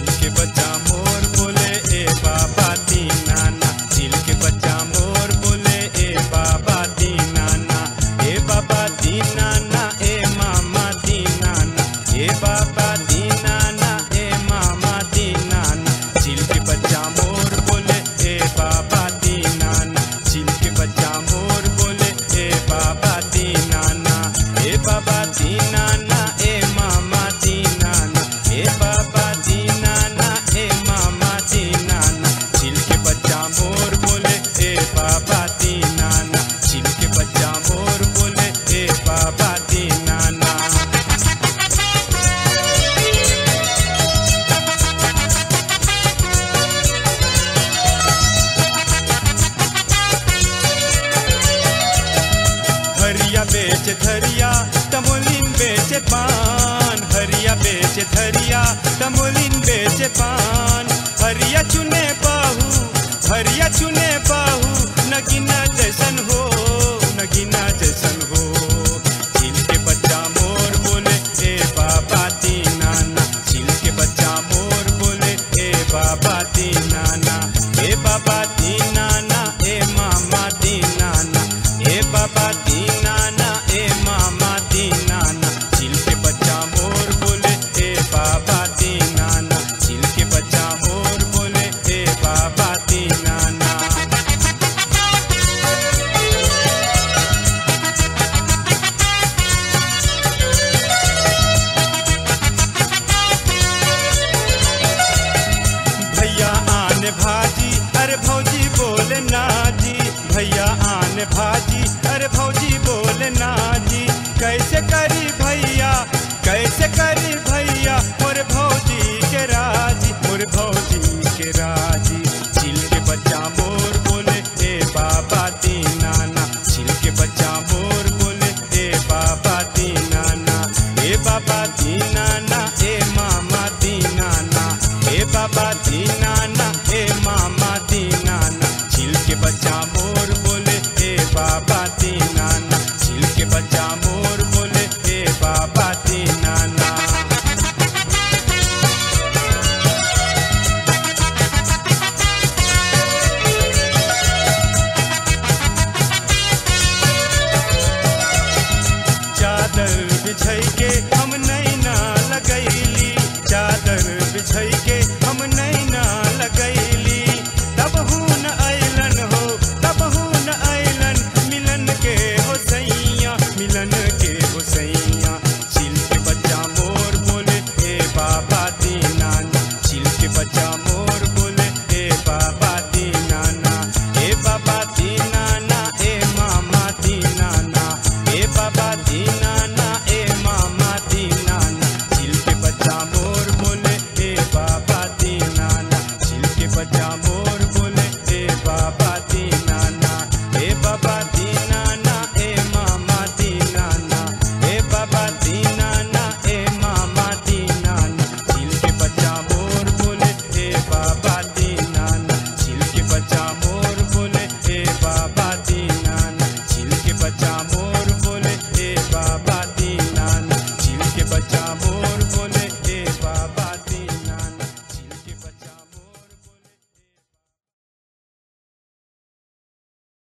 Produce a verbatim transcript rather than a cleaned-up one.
Chill के बच्चा मोर बोले ए बाबा दीनाना, चिल के बच्चा मोर बोले ए बाबा दीनाना, ए बाबा दीनाना ए मामा दीनाना, ए बाबा दीनाना ए मामा दीनाना, चिल के बच्चा मोर बोले ए बाबा दीनाना, चिल के बच्चा मोर बोले ए बाबा दीनाना, ए बाबा दीनाना ए मामा दीनाना, ए बाबा दीनाना ए मामा दीनाना, चिल के बच्चा मोर बोले ए बाबा दीनाना, चिल के बच्चा मोर बोले ए बाबा दीनाना। हरिया बेच धरिया तमोलिन बेचे पान, हरिया बेच धरिया तमोलिन बेचे पान, हरिया चुने बाहू हरिया चुने बाहू, नगीना जैसन हो नगीना जैसन हो, चिल के बच्चा मोर बोले ए बाबा दीनाना, चिल के बच्चा मोर बोले ए बाबा दीनाना, ए बाबा दीनाना ए मामा दीनाना, ए बाबा दीनाना ए मामा दीनाना, चिल के बच्चा मोर बोले ए बाबा दीनाना, चिल के बच्चा मोर बोले ए बाबा दीनाना। भैया आने भाजी अरे भौजी बोले नाजी, भैया आने भाजी अरे भौजी बोले नाजी, कैसे करी भैया कैसे करी भैया मोर भौजी के राजी, मोर भौजी के राजी, चिल के बच्चा मोर बोले ए बाबा दीनाना, चिल के बच्चा मोर बोले ए बाबा दीनाना, ए बाबा दीनाना ए मामा दीनाना, ए बाबा दीनाना ए मामा दीनाना, चिल के बच्चा मोर बोले ए बाबा दीनाना, चिल के बच्चा मोर बोले ए बाबा दीनाना। चादर बिछई के हम नैना लगैली, चादर बिछई के हम नैना लगैली, तब हुन अइलन हो तब हुन अइलन, मिलन के हो सैया मिलन के हो सैया, चिल के बच्चा मोर बोले ए बाबा दीनाना, चिल के बच्चा मोर बोले ए बाबा दीनाना, ए बाबा दीनाना ए मामा दीनाना, ए बाबा दीनाना ए मामा दीनाना, चिल के बच्चा मोर बोले ए बाबा दीनाना, चिल के बच्चा मोर बोले ए बाबा दीनाना, ए बाबा दीनाना ए मामा दीनाना, ए बाबा दीनाना ए मामा दीनाना, चिल के बच्चा मोर बोले ए बाबा दीनाना, चिल के बच्चा मोर बोले ए बाबा दीनाना, चिल के बच्चा